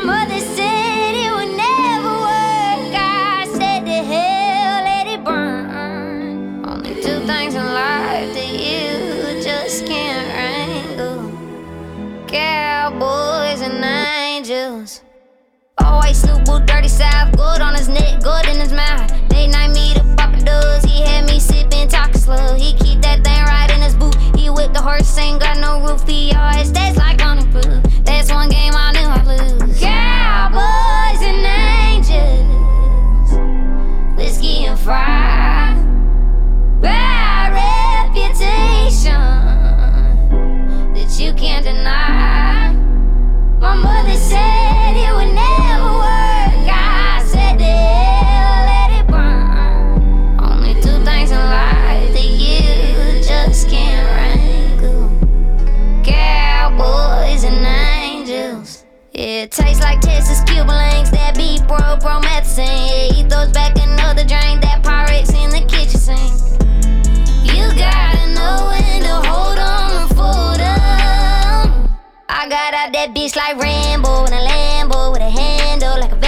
mother said it would never work. I said to hell, let it burn. Only two things in life that you just can't wrangle: cowboys and angels. Oh, white suit, boot, dirty south, gold on his neck, gold in his mouth. Late night meet up, Papa does. He had me sipping, talking slow. He keep that thing right in his boot. He whipped the horse, ain't got no roof. He always stays like on the proof. That's one game I knew I'd lose. Cowboys and angels, whiskey and fire, bad reputation that you can't deny. My mother said it would never work. I said to hell, let it burn. Only two things in life that you just can't wrangle: cowboys and angels. Yeah, it tastes like Texas Cuban links. That beat promethazine. Yeah, he throws back another drink. That Pyrex in the kitchen sink. You gotta know when to hold on or fold 'em. I got out that bitch like Rambo in a Lambo with a handle like a